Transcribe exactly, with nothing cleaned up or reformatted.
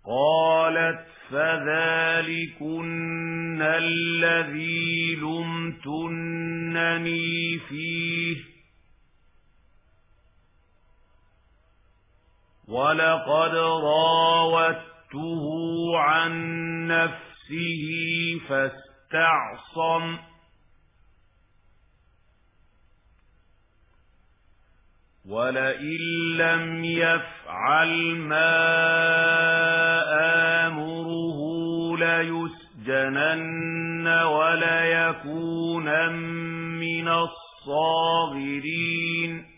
قالت فذلكن الذي لمتنني فيه ولقد راودته عن نفسه فاستعصم ولئن لم يفعل ما آمره ليسجنن وليكونن من الصاغرين